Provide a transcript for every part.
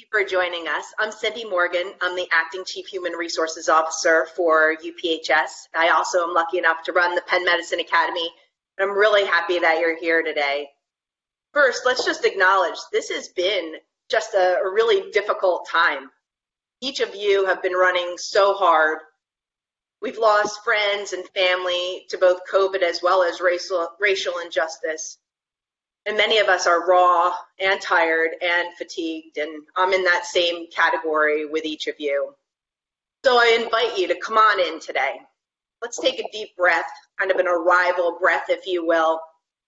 for joining us. I'm Cindy Morgan. I'm the Acting Chief Human Resources Officer for UPHS. I also am lucky enough to run the Penn Medicine Academy, and I'm really happy that you're here today. First, let's just acknowledge this has been just a really difficult time. Each of you have been running so hard. We've lost friends and family to both COVID as well as racial injustice. And many of us are raw and tired and fatigued, and I'm in that same category with each of you. So I invite you to come on in today. Let's take a deep breath, kind of an arrival breath, if you will.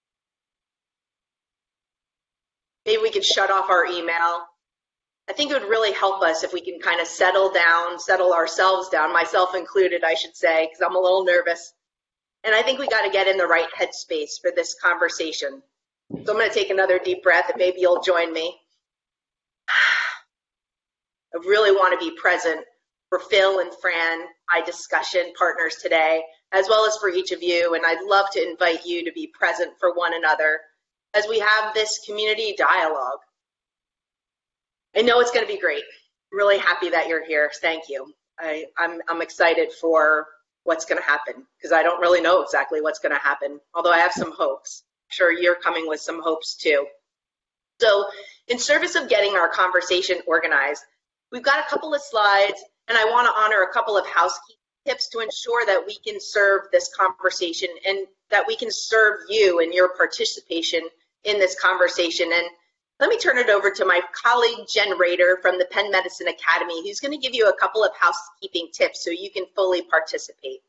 Maybe we could shut off our email. I think it would really help us if we can kind of settle down, settle ourselves down, myself included, I should say, because I'm a little nervous. And I think we got to get in the right headspace for this conversation. So I'm going to take another deep breath, and maybe you'll join me. I really want to be present for Phil and Fran, my discussion partners today, as well as for each of you. And I'd love to invite you to be present for one another as we have this community dialogue. I know it's going to be great. I'm really happy that you're here. Thank you. I'm excited for what's going to happen, because I don't really know exactly what's going to happen, although I have some hopes. I'm sure you're coming with some hopes too. So in service of getting our conversation organized, we've got a couple of slides, and I want to honor a couple of housekeeping tips to ensure that we can serve this conversation and that we can serve you and your participation in this conversation. And let me turn it over to my colleague, Jen Rader from the Penn Medicine Academy, who's going to give you a couple of housekeeping tips so you can fully participate.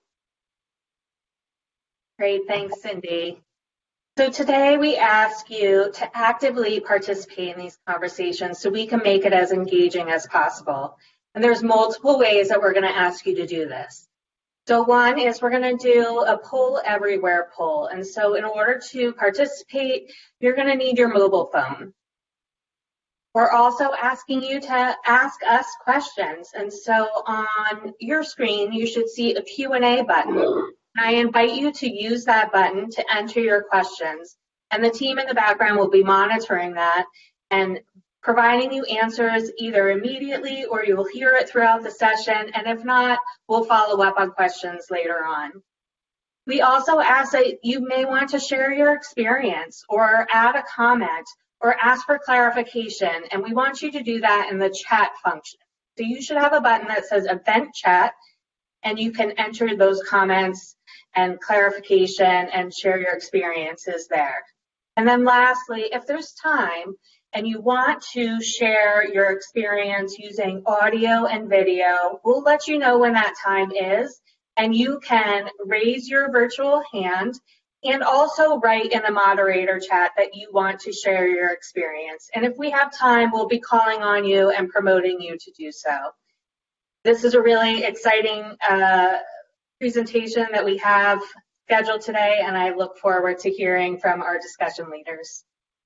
Great, thanks, Cindy. So today we ask you to actively participate in these conversations so we can make it as engaging as possible. And there's multiple ways that we're going to ask you to do this. So one is we're going to do a poll everywhere poll. And so in order to participate, you're going to need your mobile phone. We're also asking you to ask us questions. And so on your screen, you should see a Q&A button. I invite you to use that button to enter your questions, and the team in the background will be monitoring that and providing you answers either immediately or you will hear it throughout the session, and if not, we'll follow up on questions later on. We also ask that you may want to share your experience or add a comment or ask for clarification, and we want you to do that in the chat function. So you should have a button that says Event Chat, and you can enter those comments and clarification and share your experiences there. And then lastly, if there's time and you want to share your experience using audio and video, we'll let you know when that time is, and you can raise your virtual hand and also write in the moderator chat that you want to share your experience. And if we have time, we'll be calling on you and promoting you to do so. This is a really exciting presentation that we have scheduled today, and I look forward to hearing from our discussion leaders.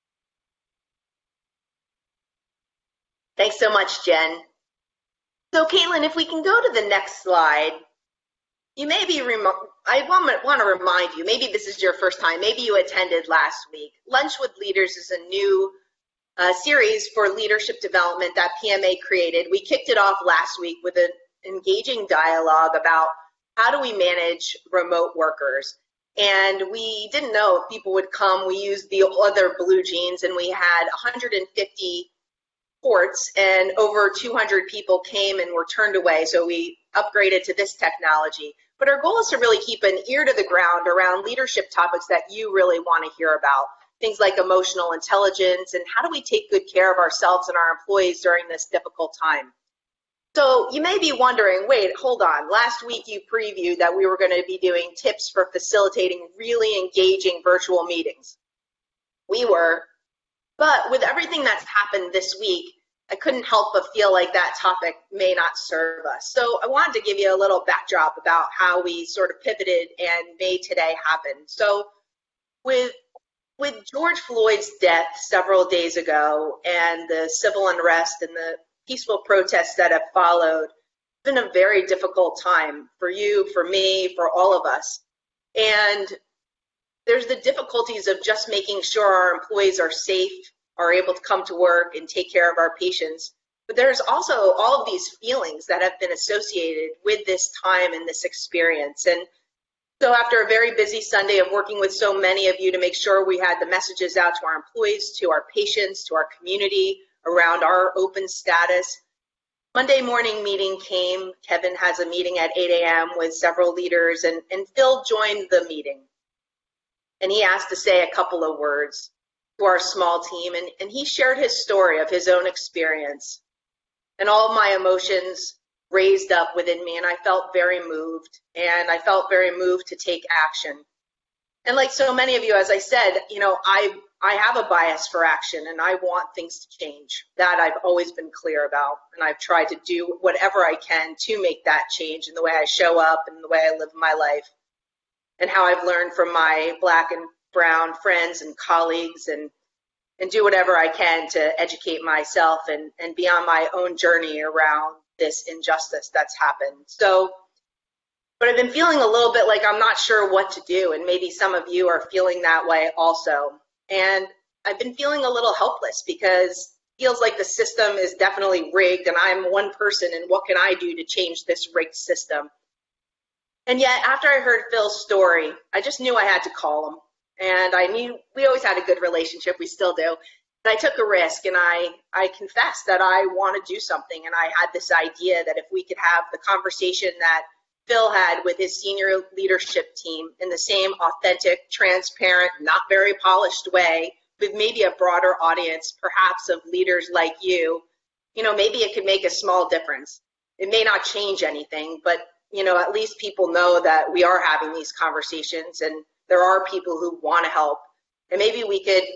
Thanks so much, Jen. So Caitlin, if we can go to the next slide, you may be, I want to remind you, maybe this is your first time, maybe you attended last week. Lunch with Leaders is a new series for leadership development that PMA created. We kicked it off last week with an engaging dialogue about how do we manage remote workers. And we didn't know if people would come. We used the other blue jeans, and we had 150 ports, and over 200 people came and were turned away. So we upgraded to this technology. But our goal is to really keep an ear to the ground around leadership topics that you really want to hear about. Things like emotional intelligence and how do we take good care of ourselves and our employees during this difficult time. So you may be wondering, wait, hold on. Last week you previewed that we were going to be doing tips for facilitating really engaging virtual meetings. We were, but with everything that's happened this week, I couldn't help but feel like that topic may not serve us. So I wanted to give you a little backdrop about how we sort of pivoted and made today happen. So with George Floyd's death several days ago and the civil unrest and the peaceful protests that have followed, it's been a very difficult time for you, for me, for all of us. And there's the difficulties of just making sure our employees are safe, are able to come to work and take care of our patients. But there's also all of these feelings that have been associated with this time and this experience. And so after a very busy Sunday of working with so many of you to make sure we had the messages out to our employees, to our patients, to our community around our open status, Monday morning meeting came. Kevin has a meeting at 8 a.m. with several leaders, and Phil joined the meeting. And he asked to say a couple of words to our small team, and he shared his story of his own experience. And all of my emotions raised up within me, and I felt very moved, and I felt very moved to take action. And like so many of you, as I said, I have a bias for action, and I want things to change. That I've always been clear about, and I've tried to do whatever I can to make that change in the way I show up and the way I live my life, and how I've learned from my Black and brown friends and colleagues, and do whatever I can to educate myself and be on my own journey around this injustice that's happened. So, but I've been feeling a little bit like I'm not sure what to do, and maybe some of you are feeling that way also. And I've been feeling a little helpless because it feels like the system is definitely rigged, and I'm one person, and what can I do to change this rigged system? And yet, after I heard Phil's story, I just knew I had to call him. And I knew we always had a good relationship, we still do. And I took a risk, and I confessed that I want to do something. And I had this idea that if we could have the conversation that Phil had with his senior leadership team in the same authentic, transparent, not very polished way, with maybe a broader audience, perhaps of leaders like you, maybe it could make a small difference. It may not change anything, but at least people know that we are having these conversations, and there are people who want to help, and maybe we could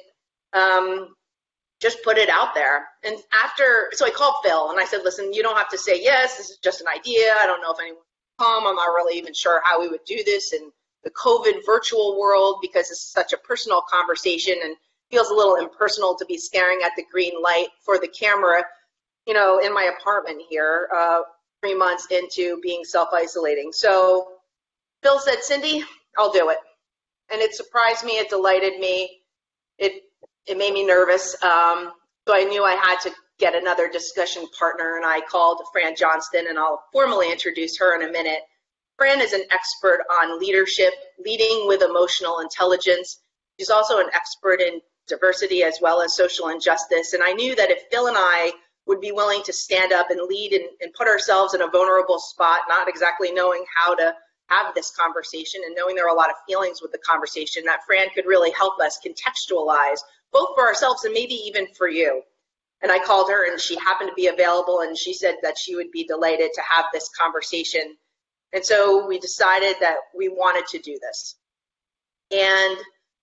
just put it out there. And so I called Phil, and I said, listen, you don't have to say yes, this is just an idea. I don't know if anyone will come. I'm not really even sure how we would do this in the COVID virtual world, because it's such a personal conversation and feels a little impersonal to be staring at the green light for the camera, in my apartment here, 3 months into being self-isolating. So Phil said, Cindy, I'll do it. And it surprised me, it delighted me, it made me nervous. So I knew I had to get another discussion partner, and I called Fran Johnston, and I'll formally introduce her in a minute. Fran is an expert on leadership, leading with emotional intelligence. She's also an expert in diversity as well as social injustice. And I knew that if Phil and I would be willing to stand up and lead and put ourselves in a vulnerable spot, not exactly knowing how to have this conversation and knowing there are a lot of feelings with the conversation, that Fran could really help us contextualize, both for ourselves and maybe even for you. And I called her, and she happened to be available, and she said that she would be delighted to have this conversation. And so we decided that we wanted to do this. And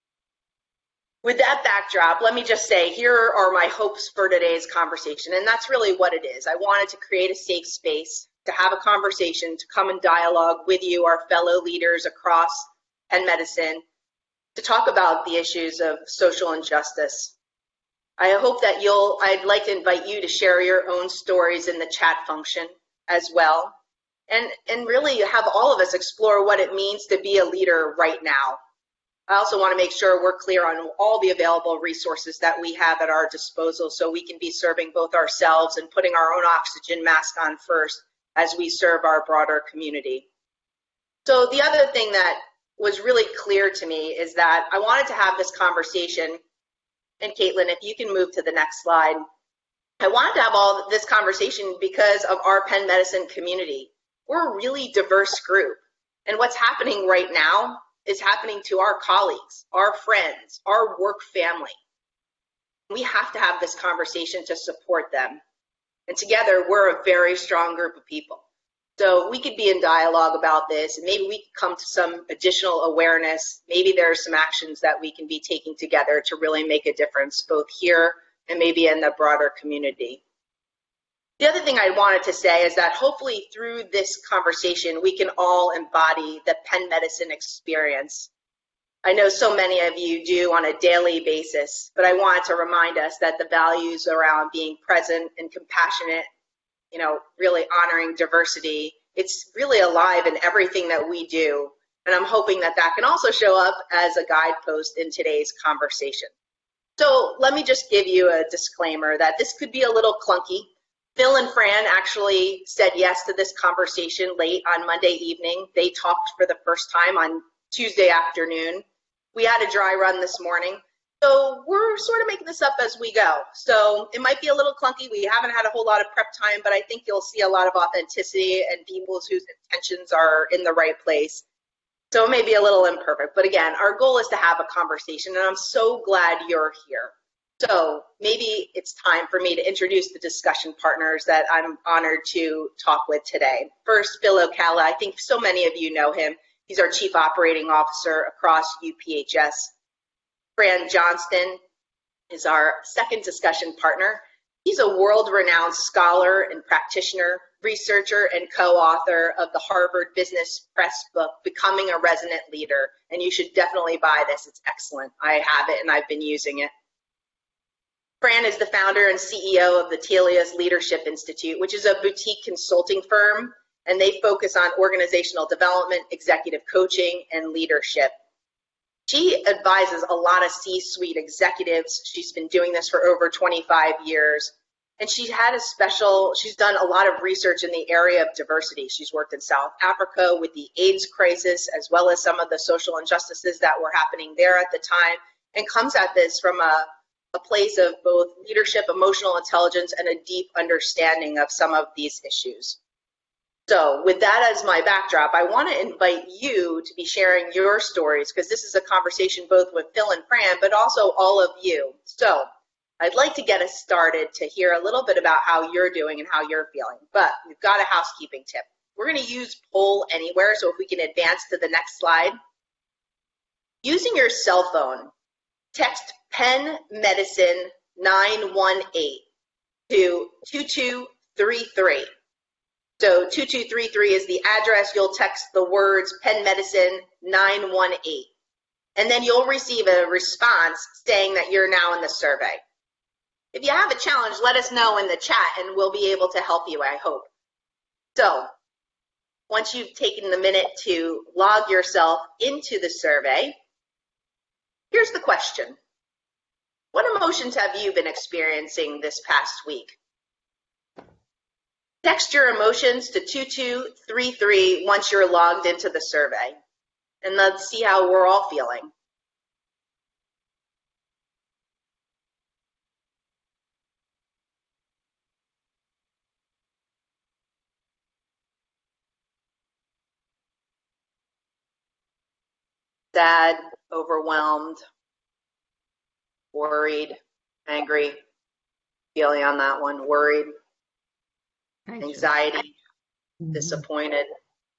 with that backdrop, let me just say, here are my hopes for today's conversation. And that's really what it is. I wanted to create a safe space to have a conversation, to come in dialogue with you, our fellow leaders across Penn Medicine, to talk about the issues of social injustice. I hope that I'd like to invite you to share your own stories in the chat function as well, and really have all of us explore what it means to be a leader right now. I also want to make sure we're clear on all the available resources that we have at our disposal, so we can be serving both ourselves and putting our own oxygen mask on first as we serve our broader community. So the other thing that was really clear to me is that I wanted to have this conversation, and Caitlin, if you can move to the next slide. I wanted to have all this conversation because of our Penn Medicine community. We're a really diverse group, and what's happening right now is happening to our colleagues, our friends, our work family. We have to have this conversation to support them. And together, we're a very strong group of people. So we could be in dialogue about this, and maybe we could come to some additional awareness. Maybe there are some actions that we can be taking together to really make a difference, both here and maybe in the broader community. The other thing I wanted to say is that hopefully through this conversation, we can all embody the Penn Medicine experience. I know so many of you do on a daily basis, but I wanted to remind us that the values around being present and compassionate, really honoring diversity, it's really alive in everything that we do. And I'm hoping that that can also show up as a guidepost in today's conversation. So let me just give you a disclaimer that this could be a little clunky. Phil and Fran actually said yes to this conversation late on Monday evening. They talked for the first time on Tuesday afternoon. We had a dry run this morning. So we're sort of making this up as we go. So it might be a little clunky. We haven't had a whole lot of prep time, but I think you'll see a lot of authenticity and people whose intentions are in the right place. So it may be a little imperfect, but again, our goal is to have a conversation, and I'm so glad you're here. So maybe it's time for me to introduce the discussion partners that I'm honored to talk with today. First, Phil Ocala. I think so many of you know him. He's our Chief Operating Officer across UPHS. Fran Johnston is our second discussion partner. He's a world-renowned scholar and practitioner, researcher, and co-author of the Harvard Business Press book, Becoming a Resonant Leader. And you should definitely buy this. It's excellent. I have it, and I've been using it. Fran is the founder and CEO of the Telia's Leadership Institute, which is a boutique consulting firm, and they focus on organizational development, executive coaching, and leadership. She advises a lot of C-suite executives. She's been doing this for over 25 years, and she's done a lot of research in the area of diversity. She's worked in South Africa with the AIDS crisis, as well as some of the social injustices that were happening there at the time, and comes at this from a place of both leadership, emotional intelligence, and a deep understanding of some of these issues. So with that as my backdrop, I want to invite you to be sharing your stories, because this is a conversation both with Phil and Fran, but also all of you. So I'd like to get us started to hear a little bit about how you're doing and how you're feeling. But we've got a housekeeping tip. We're going to use Poll Anywhere, so if we can advance to the next slide. Using your cell phone, text Penn Medicine 918 to 2233. So 2233 is the address. You'll text the words Penn Medicine 918. And then you'll receive a response saying that you're now in the survey. If you have a challenge, let us know in the chat and we'll be able to help you, I hope. So once you've taken the minute to log yourself into the survey, here's the question. What emotions have you been experiencing this past week? Text your emotions to 2233 once you're logged into the survey, and let's see how we're all feeling. Sad, overwhelmed, worried, angry, feeling on that one, worried, anxiety, disappointed.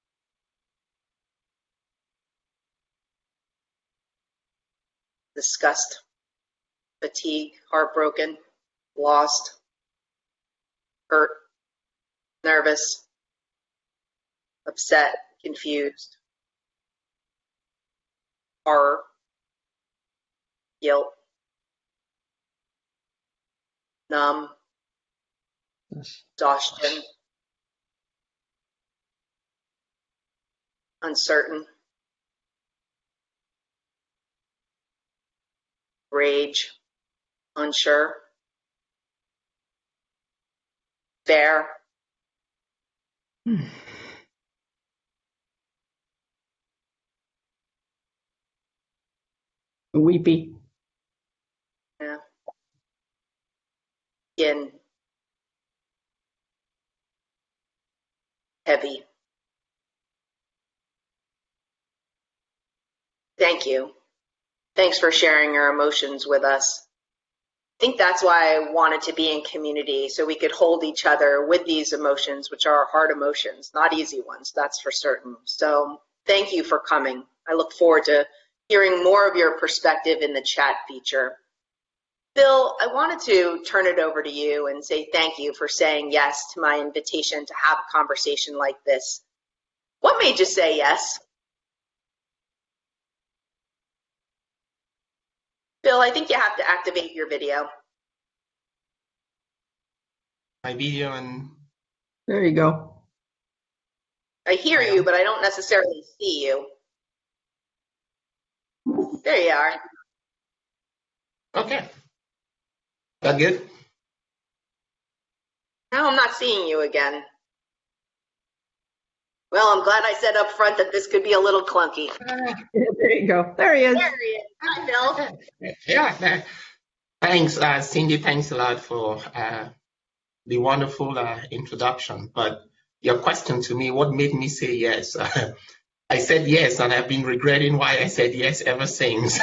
Disgust, fatigue, heartbroken, lost, hurt, nervous, upset, confused, horror, guilt, numb, exhaustion, uncertain, rage, unsure, despair, weepy, yeah, skin, heavy. Thank you. Thanks for sharing your emotions with us. I think that's why I wanted to be in community, so we could hold each other with these emotions, which are hard emotions, not easy ones, that's for certain. So thank you for coming. I look forward to hearing more of your perspective in the chat feature. Bill, I wanted to turn it over to you and say thank you for saying yes to my invitation to have a conversation like this. What made you say yes? Bill, I think you have to activate your video. My video and there you go. I hear you, but I don't necessarily see you. There you are. okay. That good? Now I'm not seeing you again. Well, I'm glad I said up front that this could be a little clunky. There you go. There he is. There he is. Hi, Bill. Yeah, thanks, Cindy. Thanks a lot for the wonderful introduction. But your question to me, what made me say yes? I said yes, and I've been regretting why I said yes ever since.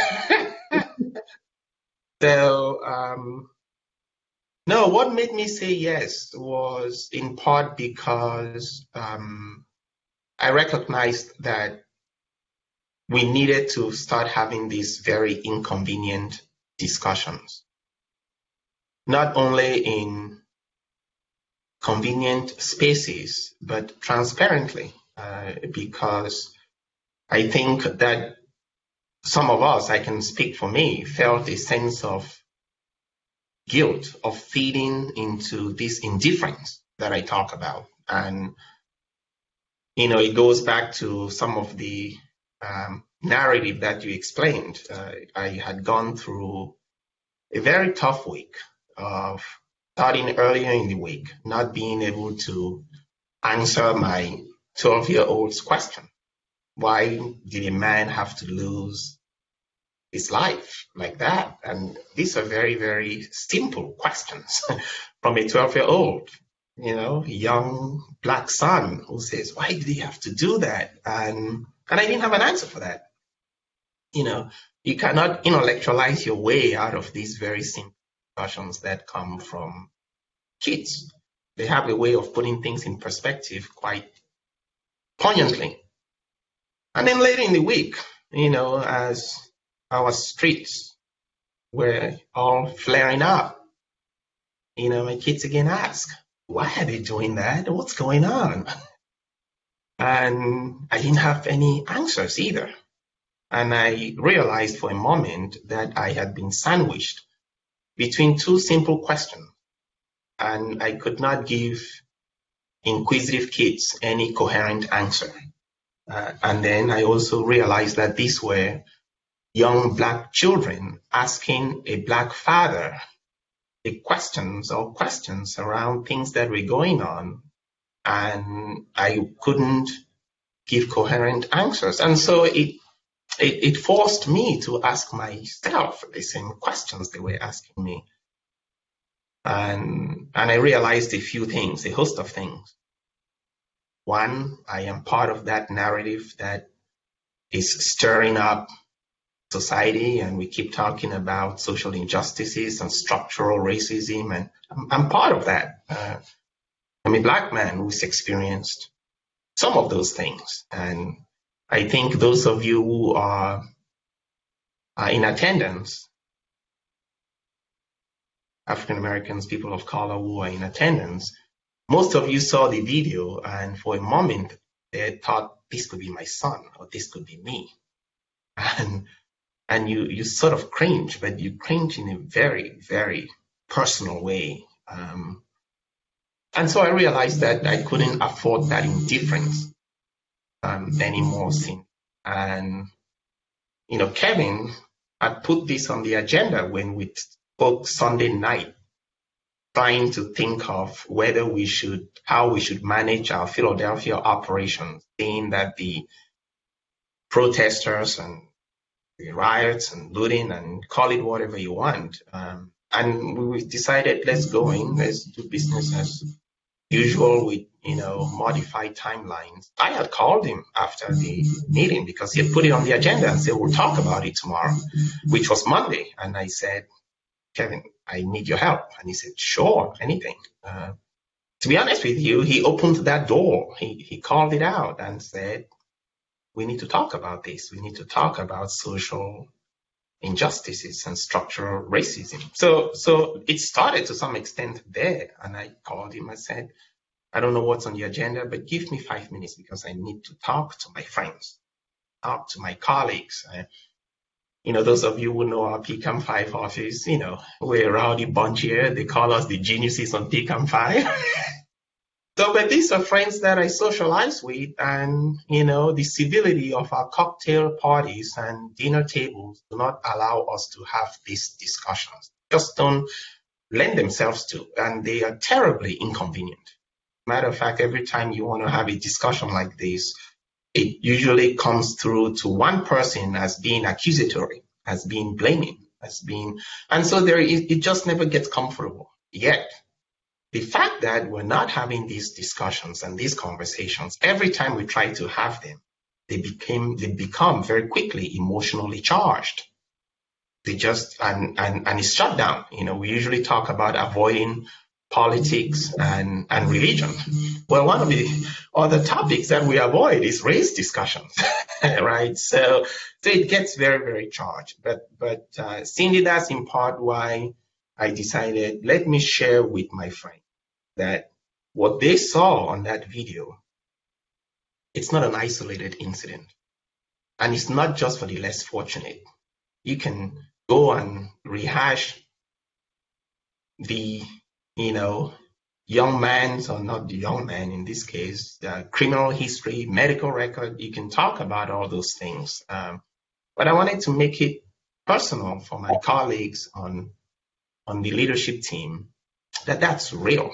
So, no, what made me say yes was in part because I recognized that we needed to start having these very inconvenient discussions, not only in convenient spaces, but transparently, because I think that some of us, I can speak for me, felt a sense of guilt of feeding into this indifference that I talk about. And, it goes back to some of the narrative that you explained. I had gone through a very tough week of starting earlier in the week, not being able to answer my 12-year-old's question. Why did a man have to lose his life like that? And these are very, very simple questions from a 12-year-old, a young black son who says, why did he have to do that? And I didn't have an answer for that. You cannot intellectualize your way out of these very simple discussions that come from kids. They have a way of putting things in perspective quite poignantly. And then later in the week, as our streets were all flaring up, my kids again ask, why are they doing that? What's going on? And I didn't have any answers either. And I realized for a moment that I had been sandwiched between two simple questions. And I could not give inquisitive kids any coherent answer. And then I also realized that these were young black children asking a black father questions around things that were going on. And I couldn't give coherent answers. And so it forced me to ask myself the same questions they were asking me. And I realized a few things, a host of things. One, I am part of that narrative that is stirring up society, and we keep talking about social injustices and structural racism, and I'm part of that. I'm a black man who's experienced some of those things. And I think those of you who are in attendance, African Americans, people of color who are in attendance, most of you saw the video, and for a moment they thought this could be my son or this could be me. And you sort of cringe, but you cringe in a very, very personal way. And so I realized that I couldn't afford that indifference anymore. And, Kevin had put this on the agenda when we spoke Sunday night, trying to think of how we should manage our Philadelphia operations, seeing that the protesters and the riots and looting and call it whatever you want. And we decided, let's go in, let's do business as usual with, modified timelines. I had called him after the meeting because he had put it on the agenda and said, we'll talk about it tomorrow, which was Monday. And I said, Kevin, I need your help. And he said, sure, anything. To be honest with you, he opened that door. He called it out and said, we need to talk about this. We need to talk about social injustices and structural racism. So it started to some extent there. And I called him. I said, I don't know what's on the agenda, but give me 5 minutes because I need to talk to my friends, talk to my colleagues. Those of you who know our PCAM 5 office, we're a rowdy bunch here. They call us the geniuses on PCAM 5. But these are friends that I socialize with, and, the civility of our cocktail parties and dinner tables do not allow us to have these discussions. Just don't lend themselves to, and they are terribly inconvenient. Matter of fact, every time you want to have a discussion like this, it usually comes through to one person as being accusatory, as being blaming, as being, and so it just never gets comfortable. Yet, the fact that we're not having these discussions and these conversations, every time we try to have them, they become very quickly emotionally charged. They just, and it's shut down. We usually talk about avoiding politics and religion. Well, one of the other topics that we avoid is race discussions, right? So it gets very, very charged. But Cindy, that's in part why I decided, let me share with my friend that what they saw on that video, it's not an isolated incident. And it's not just for the less fortunate. You can go and rehash the, young man's, or not the young man in this case, the criminal history, medical record. You can talk about all those things. But I wanted to make it personal for my colleagues on the leadership team, that's real.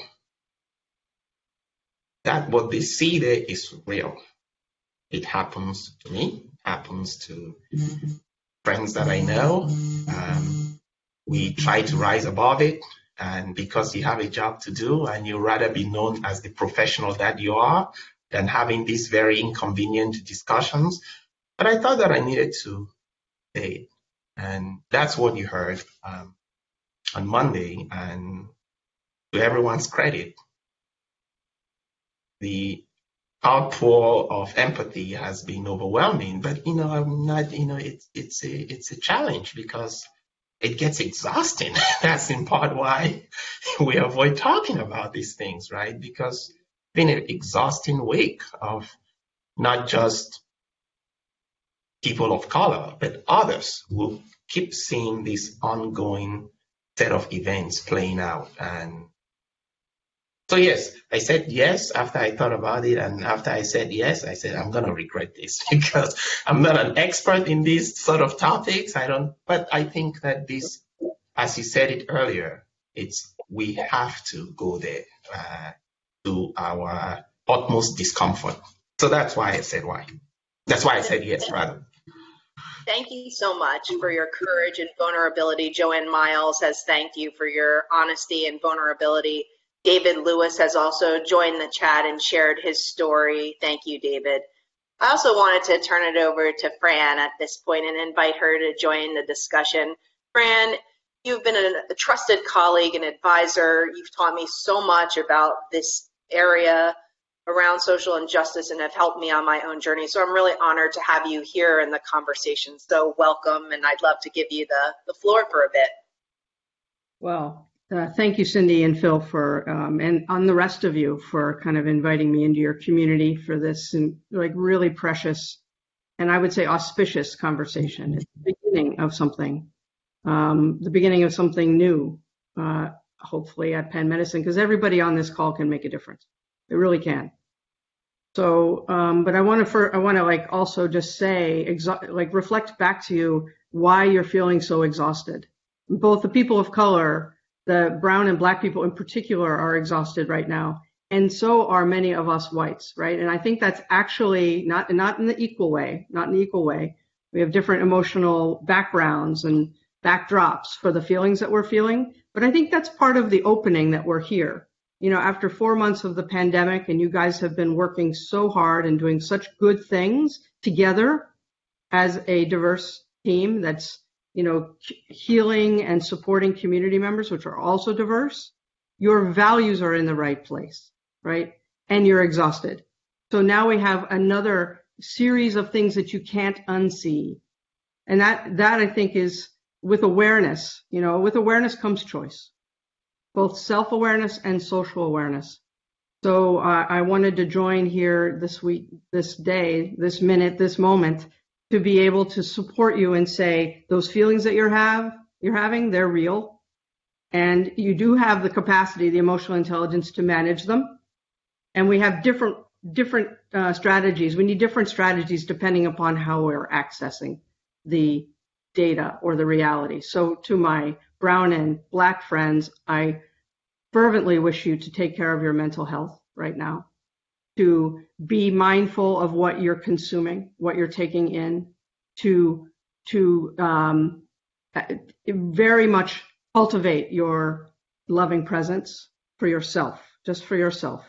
That what they see there is real. It happens to me, happens to friends that I know. We try to rise above it, and because you have a job to do and you'd rather be known as the professional that you are than having these very inconvenient discussions. But I thought that I needed to say it. And that's what you heard on Monday. And to everyone's credit, the outpour of empathy has been overwhelming. But I'm not. It's a challenge because it gets exhausting. That's in part why we avoid talking about these things, right? Because it's been an exhausting week of not just people of color, but others who keep seeing this ongoing set of events playing out. And so, yes, I said yes after I thought about it. And after I said yes, I said, I'm going to regret this because I'm not an expert in these sort of topics. But I think that this, as you said it earlier, we have to go there to our utmost discomfort. So that's why I said why. That's why I said yes, rather. Thank you so much for your courage and vulnerability. Joanne Miles has thanked you for your honesty and vulnerability. David Lewis has also joined the chat and shared his story. Thank you, David. I also wanted to turn it over to Fran at this point and invite her to join the discussion. Fran, you've been a trusted colleague and advisor. You've taught me so much about this area around social injustice and have helped me on my own journey. So I'm really honored to have you here in the conversation. So welcome, and I'd love to give you the floor for a bit. Well, thank you, Cindy and Phil, for and on the rest of you for kind of inviting me into your community for this really precious and I would say auspicious conversation. It's the beginning of something, new, hopefully at Penn Medicine, because everybody on this call can make a difference. They really can. So, but I want to also just say, reflect back to you why you're feeling so exhausted. Both the people of color, the brown and black people in particular, are exhausted right now, and so are many of us whites, right? And I think that's actually not in the equal way. We have different emotional backgrounds and backdrops for the feelings that we're feeling, but I think that's part of the opening that we're here. After 4 months of the pandemic, and you guys have been working so hard and doing such good things together as a diverse team that's, healing and supporting community members, which are also diverse, your values are in the right place, right? And you're exhausted. So now we have another series of things that you can't unsee. And that I think is with awareness, with awareness comes choice. Both self-awareness and social awareness. So I wanted to join here this week, this day, this minute, this moment, to be able to support you and say those feelings that you're having, they're real, and you do have the capacity, the emotional intelligence to manage them. And we have different strategies. We need different strategies depending upon how we're accessing the data or the reality. So to my brown and black friends, I fervently wish you to take care of your mental health right now, to be mindful of what you're consuming, what you're taking in, to very much cultivate your loving presence for yourself, just for yourself.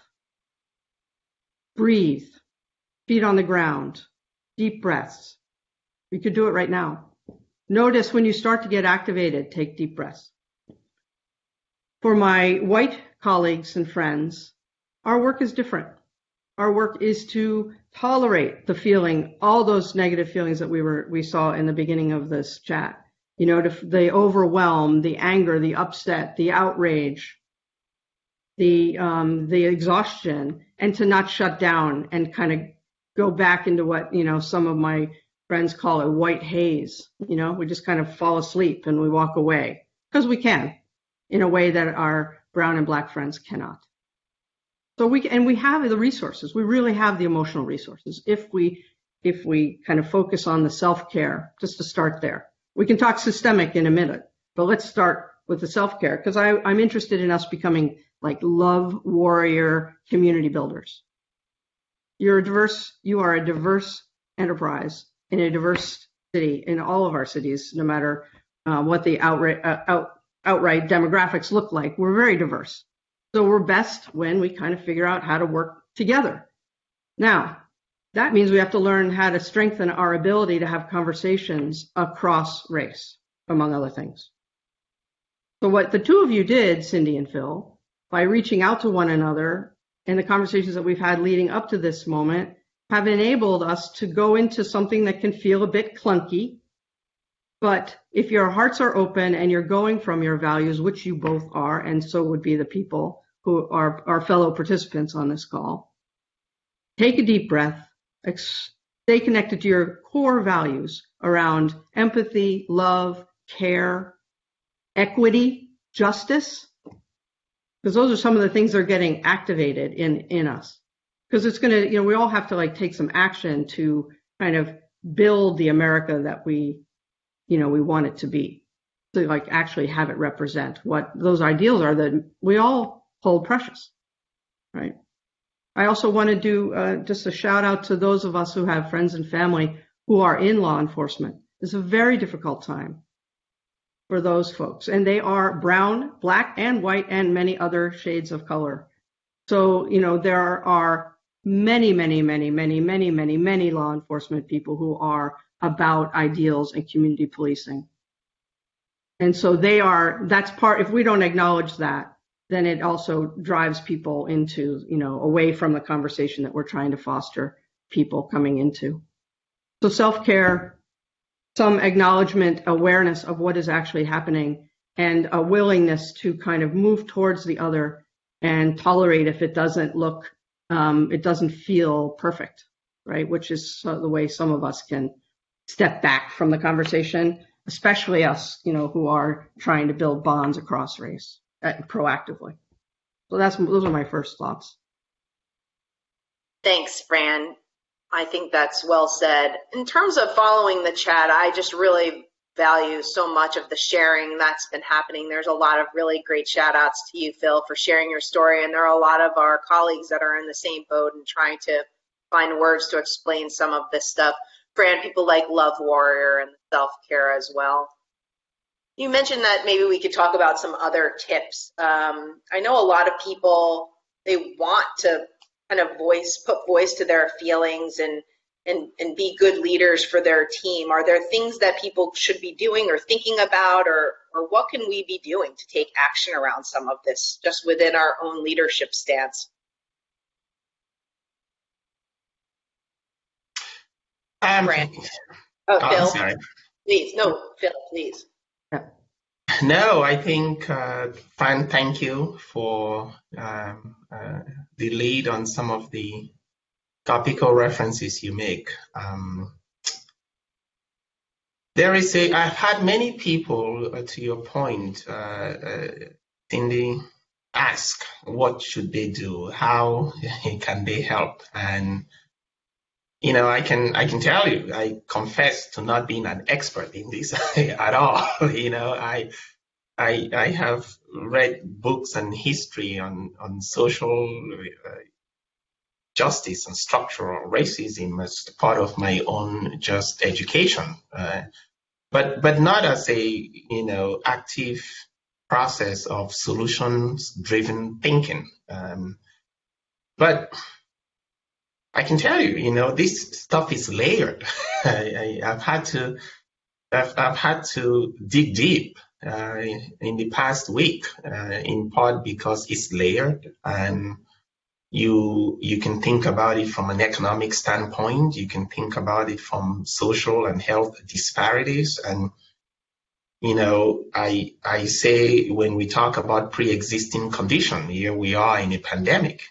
Breathe, feet on the ground, deep breaths. You could do it right now. Notice when you start to get activated, take deep breaths. For my white colleagues and friends, our work is different. Our work is to tolerate the feeling, all those negative feelings that we saw in the beginning of this chat. You know, the overwhelm, the anger, the upset, the outrage, the exhaustion, and to not shut down and kind of go back into what, you know, some of my friends call a white haze. You know, we just kind of fall asleep and we walk away because we can, in a way that our brown and black friends cannot. So we have the resources. We really have the emotional resources if we kind of focus on the self-care, just to start there. We can talk systemic in a minute, but let's start with the self-care, because I'm interested in us becoming like love warrior community builders. You are a diverse enterprise in a diverse city, in all of our cities, no matter what the outright demographics look like. We're very diverse. So we're best when we kind of figure out how to work together. Now, that means we have to learn how to strengthen our ability to have conversations across race, among other things. So what the two of you did, Cindy and Phil, by reaching out to one another and the conversations that we've had leading up to this moment, have enabled us to go into something that can feel a bit clunky. But if your hearts are open and you're going from your values, which you both are, and so would be the people who are our fellow participants on this call, take a deep breath, stay connected to your core values around empathy, love, care, equity, justice, because those are some of the things that are getting activated in us. Because it's going to, you know, we all have to like take some action to kind of build the America that we want it to be, to like actually have it represent what those ideals are that we all hold precious, right? I also want to do just a shout out to those of us who have friends and family who are in law enforcement. It's a very difficult time for those folks, and they are brown, black, and white, and many other shades of color. So, you know, there are many law enforcement people who are about ideals and community policing. And so that's part, if we don't acknowledge that, then it also drives people into, you know, away from the conversation that we're trying to foster people coming into. So self-care, some acknowledgement, awareness of what is actually happening, and a willingness to kind of move towards the other and tolerate if it doesn't it doesn't feel perfect, right? Which is the way some of us can step back from the conversation, especially us, you know, who are trying to build bonds across race proactively. So those are my first thoughts. Thanks, Fran. I think that's well said. In terms of following the chat, I just really value so much of the sharing that's been happening. There's a lot of really great shout outs to you, Phil, for sharing your story. And there are a lot of our colleagues that are in the same boat and trying to find words to explain some of this stuff. Fran, people like Love Warrior and self-care as well. You mentioned that maybe we could talk about some other tips. I know a lot of people, they want to kind of put voice to their feelings and be good leaders for their team. Are there things that people should be doing or thinking about, or what can we be doing to take action around some of this just within our own leadership stance? Fran. Phil. Sorry. Please. No, Phil, please. No, I think, Fran, thank you for the lead on some of the topical references you make. I've had many people, to your point, Cindy, ask what should they do, how can they help, and you know, I can tell you, I confess to not being an expert in this at all. You know, I have read books and history on social justice and structural racism as part of my own just education, but not as a active process of solutions-driven thinking. But I can tell you, this stuff is layered. I've had to dig deep in the past week, in part because it's layered, and you can think about it from an economic standpoint. You can think about it from social and health disparities. And I say, when we talk about pre-existing condition, here we are in a pandemic.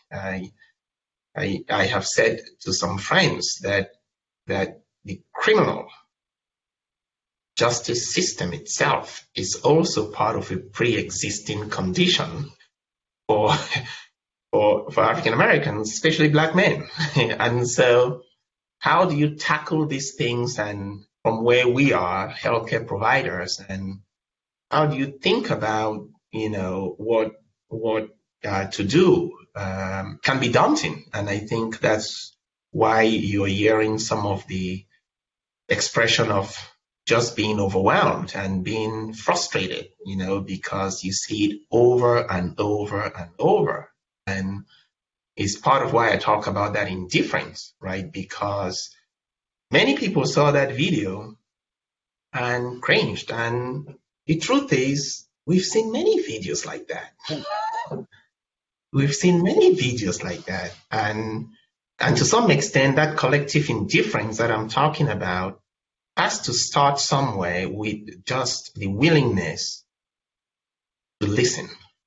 I have said to some friends that the criminal justice system itself is also part of a pre-existing condition for African Americans, especially Black men. And so how do you tackle these things, and from where we are, healthcare providers, and how do you think about what to do? Can be daunting, and I think that's why you're hearing some of the expression of just being overwhelmed and being frustrated, because you see it over and over and over. And it's part of why I talk about that indifference, right? Because many people saw that video and cringed, and the truth is, we've seen many videos like that. We've seen many videos like that, and to some extent, that collective indifference that I'm talking about has to start somewhere with just the willingness to listen.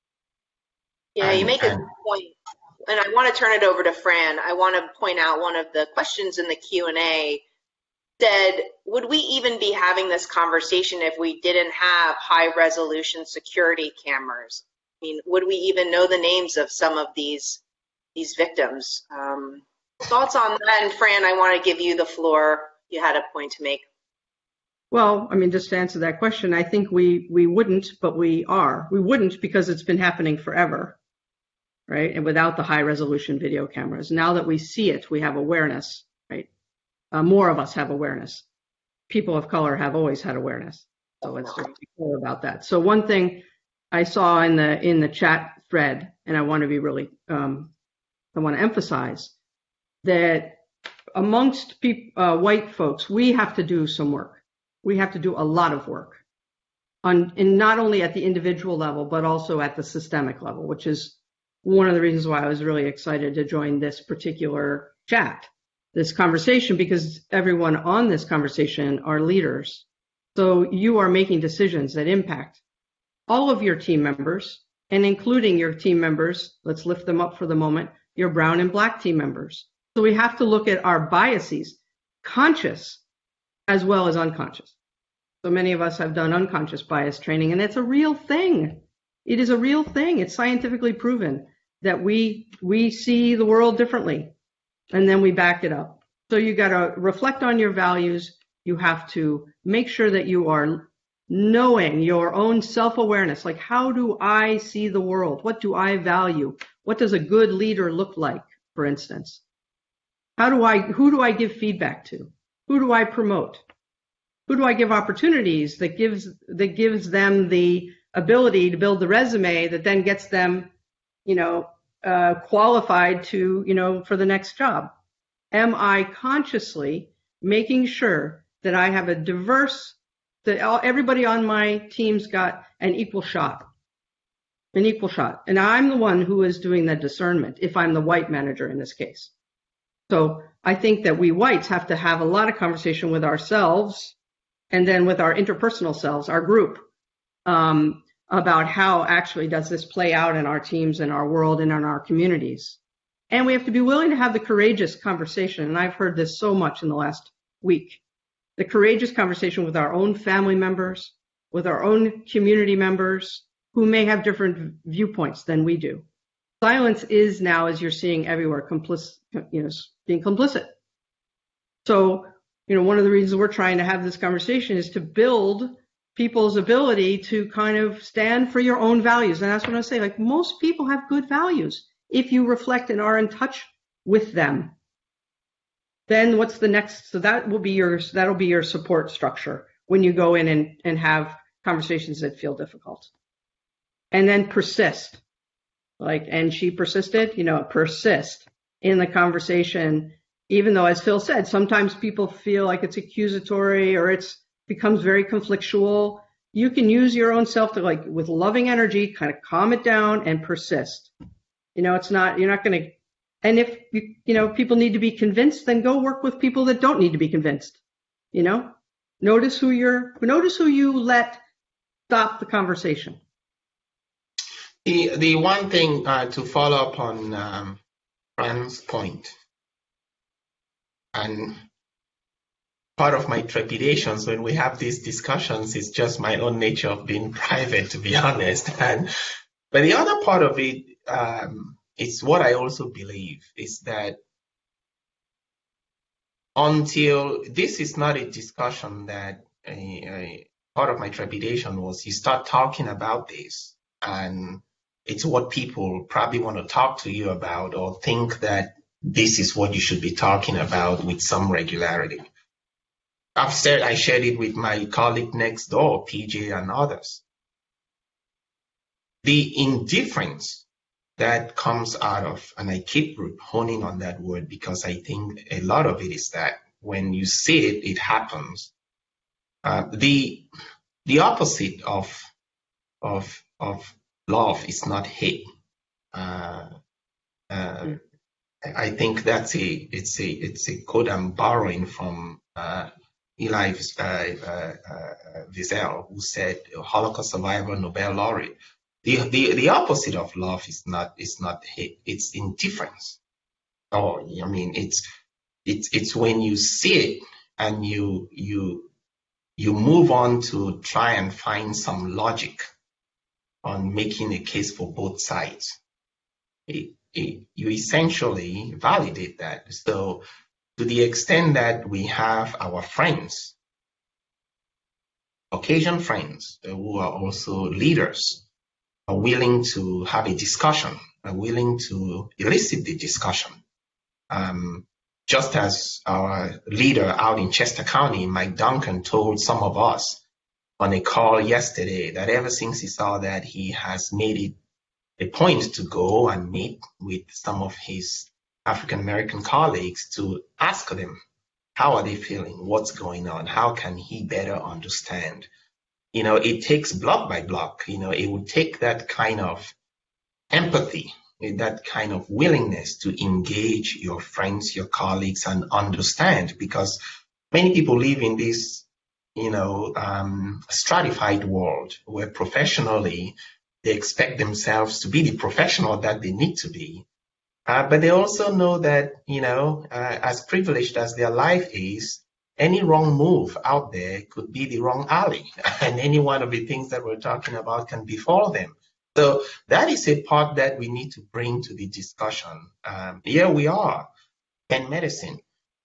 Yeah, you make a good point, and I want to turn it over to Fran. I want to point out one of the questions in the Q&A said, would we even be having this conversation if we didn't have high-resolution security cameras? I mean, would we even know the names of some of these victims? Thoughts on that? And Fran, I want to give you the floor. You had a point to make. Well, I mean, just to answer that question, I think we wouldn't, but we are. We wouldn't because it's been happening forever, right? And without the high-resolution video cameras. Now that we see it, we have awareness, right? More of us have awareness. People of color have always had awareness. So let's just be clear about that. So one thing I saw in the chat thread, and I want to be really, I want to emphasize that amongst white folks, we have to do some work. We have to do a lot of work and not only at the individual level, but also at the systemic level, which is one of the reasons why I was really excited to join this particular chat, this conversation, because everyone on this conversation are leaders. So you are making decisions that impact all of your team members, and including your team members, let's lift them up for the moment, your brown and Black team members. So we have to look at our biases, conscious as well as unconscious. So many of us have done unconscious bias training, and it's a real thing. It is a real thing. It's scientifically proven that we see the world differently, and then we back it up. So you got to reflect on your values. You have to make sure that you are knowing your own self-awareness, like, how do I see the world? What do I value? What does a good leader look like, for instance? Who do I give feedback to? Who do I promote? Who do I give opportunities that gives them the ability to build the resume that then gets them, qualified to, for the next job? Am I consciously making sure that I have that everybody on my team's got an equal shot? And I'm the one who is doing the discernment if I'm the white manager in this case. So I think that we whites have to have a lot of conversation with ourselves and then with our interpersonal selves, our group, about how actually does this play out in our teams, in our world, and in our communities. And we have to be willing to have the courageous conversation. And I've heard this so much in the last week. The courageous conversation with our own family members, with our own community members who may have different viewpoints than we do. Silence is now, as you're seeing everywhere, being complicit. So, one of the reasons we're trying to have this conversation is to build people's ability to kind of stand for your own values. And that's what I say, like most people have good values. If you reflect and are in touch with them, then what's the next? So that'll be your support structure when you go in and have conversations that feel difficult. And then persist. And she persisted, persist in the conversation, even though, as Phil said, sometimes people feel like it's accusatory or it becomes very conflictual. You can use your own self to, with loving energy, kind of calm it down and persist. It's not, you're not going to, and if, people need to be convinced, then go work with people that don't need to be convinced. Notice who you let stop the conversation. The one thing to follow up on Fran's point, and part of my trepidations when we have these discussions is just my own nature of being private, to be honest. But the other part of it is what I also believe is that until this is not a discussion that part of my trepidation was you start talking about this and it's what people probably want to talk to you about or think that this is what you should be talking about with some regularity. I shared it with my colleague next door, PJ, and others. The indifference that comes out of, and I keep honing on that word because I think a lot of it is that when you see it, it happens. The opposite of love is not hate. I think that's it's a quote I'm borrowing from Elie Wiesel, who said, Holocaust survivor, Nobel laureate. The opposite of love is not hate, it's indifference. It's when you see it and you move on to try and find some logic on making a case for both sides. You essentially validate that. So to the extent that we have our friends, Caucasian friends who are also leaders, are willing to have a discussion, are willing to elicit the discussion. Just as our leader out in Chester County, Mike Duncan, told some of us on a call yesterday that ever since he saw that, he has made it a point to go and meet with some of his African-American colleagues to ask them, how are they feeling? What's going on? How can he better understand? It takes block by block. It would take that kind of empathy, that kind of willingness to engage your friends, your colleagues, and understand, because many people live in this, stratified world where professionally they expect themselves to be the professional that they need to be. But they also know that, as privileged as their life is, any wrong move out there could be the wrong alley. And any one of the things that we're talking about can befall them. So that is a part that we need to bring to the discussion. Here we are, Penn Medicine,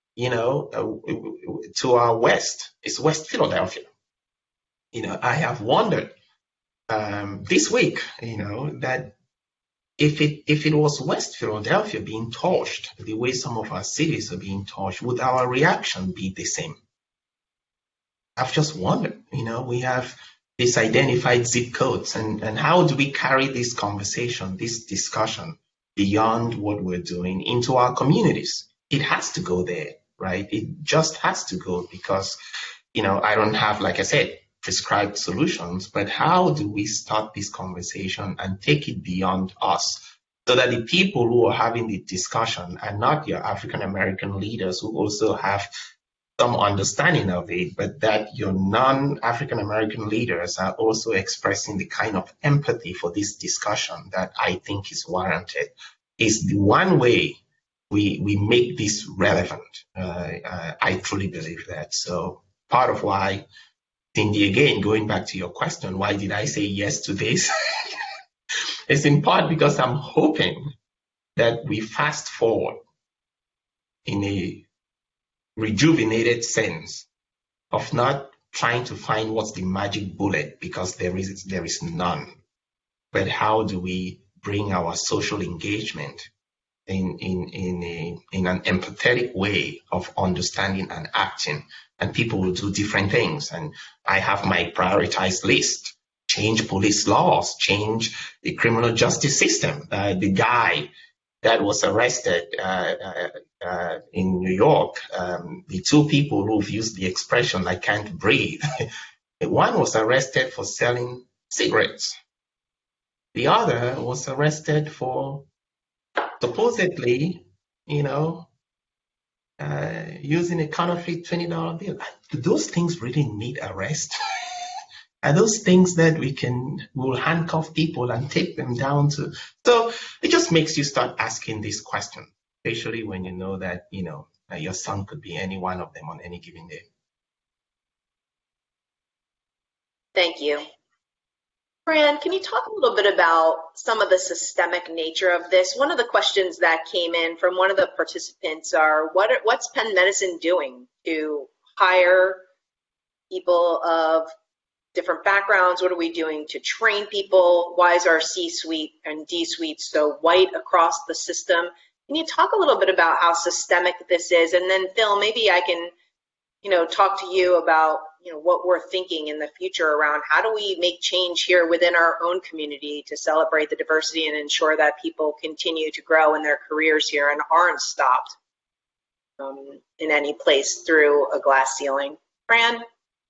to our west, it's West Philadelphia. I have wondered this week, that if it was West Philadelphia being torched the way some of our cities are being torched, would our reaction be the same? I've just wondered, we have these identified zip codes, and how do we carry this conversation, this discussion beyond what we're doing into our communities? It has to go there, right? It just has to go because, I don't have, like I said, prescribed solutions, but how do we start this conversation and take it beyond us so that the people who are having the discussion are not your African-American leaders who also have some understanding of it, but that your non-African-American leaders are also expressing the kind of empathy for this discussion that I think is warranted, is the one way we make this relevant. I truly believe that. So part of why, Cindy, again, going back to your question, why did I say yes to this? It's in part because I'm hoping that we fast forward in a rejuvenated sense of not trying to find what's the magic bullet, because there is none. But how do we bring our social engagement in an empathetic way of understanding and acting? And people will do different things. And I have my prioritized list: change police laws, change the criminal justice system. The guy that was arrested in New York, the two people who've used the expression "I can't breathe," one was arrested for selling cigarettes. The other was arrested for supposedly, using a counterfeit $20 bill. Do those things really need arrest? Are those things that will handcuff people and take them down to? So it just makes you start asking this question, especially when you know that, your son could be any one of them on any given day. Thank you. Fran, can you talk a little bit about some of the systemic nature of this? One of the questions that came in from one of the participants are, what's Penn Medicine doing to hire people of different backgrounds? What are we doing to train people? Why is our C-suite and D-suite so white across the system? Can you talk a little bit about how systemic this is? And then Phil, maybe I can, talk to you about, what we're thinking in the future around how do we make change here within our own community to celebrate the diversity and ensure that people continue to grow in their careers here and aren't stopped in any place through a glass ceiling. Fran?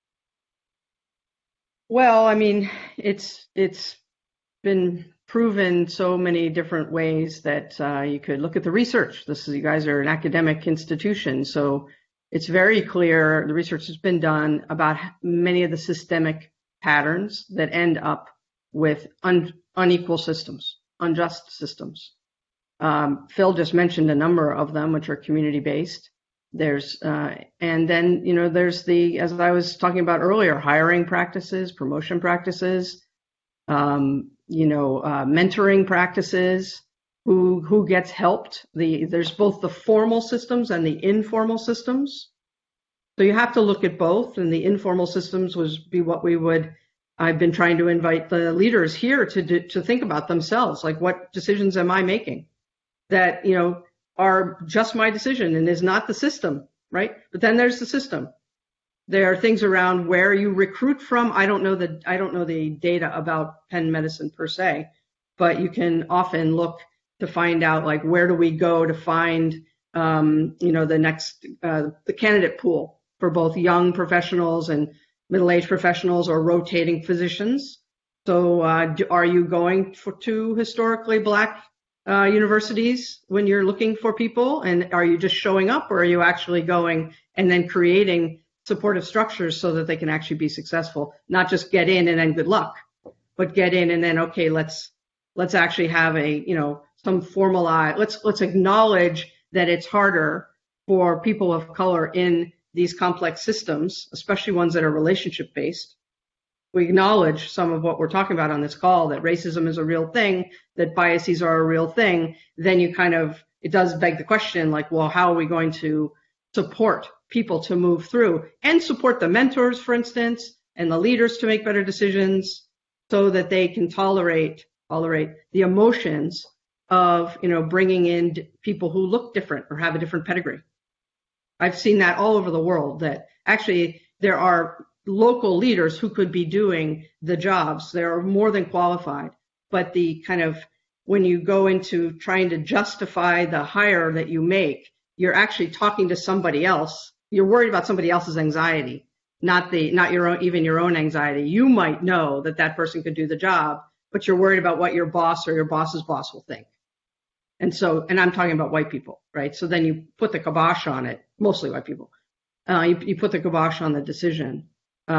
Well, I mean, it's been proven so many different ways that you could look at the research. You guys are an academic institution, so it's very clear, the research has been done about many of the systemic patterns that end up with unequal systems, unjust systems. Phil just mentioned a number of them, which are community-based. There's, and then, there's as I was talking about earlier, hiring practices, promotion practices, mentoring practices, who gets helped. There's both the formal systems and the informal systems. So you have to look at both, and the informal systems be what I've been trying to invite the leaders here to think about themselves, like what decisions am I making that, are just my decision and is not the system, right? But then there's the system. There are things around where you recruit from. I don't know the data about Penn Medicine per se, but you can often look to find out, like, where do we go to find, the next, the candidate pool for both young professionals and middle-aged professionals or rotating physicians. So are you going to historically Black universities when you're looking for people? And are you just showing up, or are you actually going and then creating supportive structures so that they can actually be successful? Not just get in and then good luck, but get in and then, okay, let's actually have some formalized, let's acknowledge that it's harder for people of color in these complex systems, especially ones that are relationship based. We acknowledge some of what we're talking about on this call, that racism is a real thing, that biases are a real thing. Then it does beg the question, like, well, how are we going to support people to move through and support the mentors, for instance, and the leaders to make better decisions so that they can tolerate the emotions of, bringing in people who look different or have a different pedigree. I've seen that all over the world, that actually there are local leaders who could be doing the jobs. They're more than qualified, but when you go into trying to justify the hire that you make, you're actually talking to somebody else. You're worried about somebody else's anxiety, not your own anxiety. You might know that person could do the job, but you're worried about what your boss or your boss's boss will think. And I'm talking about white people, right? So then you put the kibosh on it, mostly white people. You put the kibosh on the decision,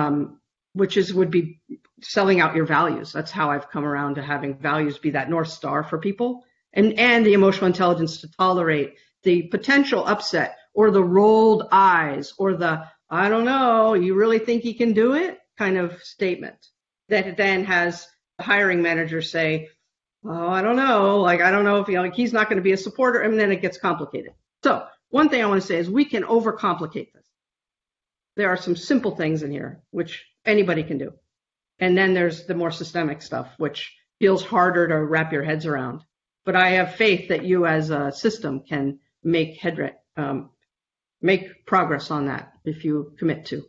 which would be selling out your values. That's how I've come around to having values be that North Star for people, and the emotional intelligence to tolerate the potential upset or the rolled eyes or the, I don't know, you really think he can do it kind of statement that then has the hiring manager say, oh, I don't know, I don't know if he's not going to be a supporter, and then it gets complicated. So one thing I want to say is we can overcomplicate this. there are some simple things in here, which anybody can do. And then there's the more systemic stuff, which feels harder to wrap your heads around. But I have faith that you as a system can make progress on that if you commit to.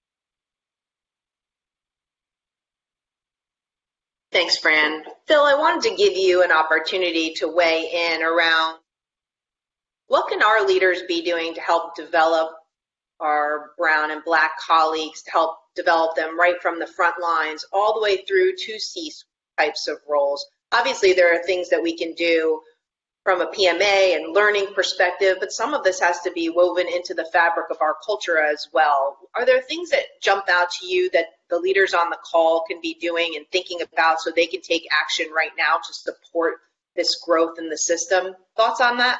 Thanks, Fran. Phil, I wanted to give you an opportunity to weigh in around what can our leaders be doing to help develop our brown and black colleagues, to help develop them right from the front lines all the way through to C types of roles. Obviously, there are things that we can do from a PMA and learning perspective, but some of this has to be woven into the fabric of our culture as well. Are there things that jump out to you that the leaders on the call can be doing and thinking about so they can take action right now to support this growth in the system? Thoughts on that?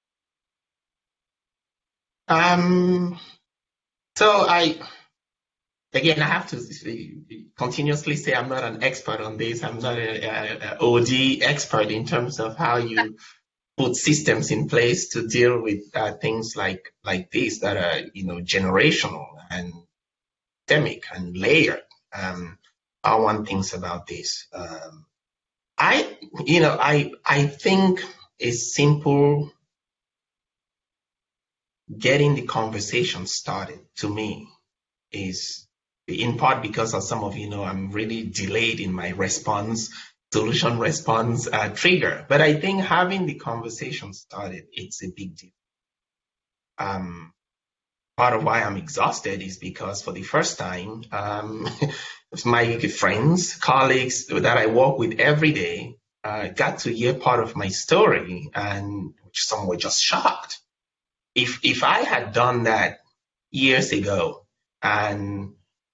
So I have to continuously say I'm not an expert on this. I'm not an OD expert in terms of how you put systems in place to deal with things like this that are, generational and systemic and layered. How one thinks about this. I think a simple getting the conversation started, to me, is in part because, as some of you know, I'm really delayed in my solution response trigger. But I think having the conversation started, it's a big deal. Part of why I'm exhausted is because for the first time, my friends, colleagues that I work with every day got to hear part of my story, and some were just shocked. If I had done that years ago and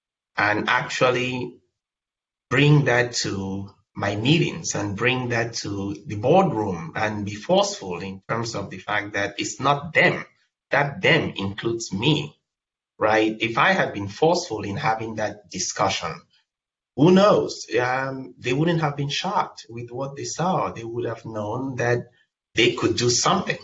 actually bring that to my meetings and bring that to the boardroom and be forceful in terms of the fact that it's not them, that them includes me, right? If I had been forceful in having that discussion, who knows? They wouldn't have been shocked with what they saw. They would have known that they could do something,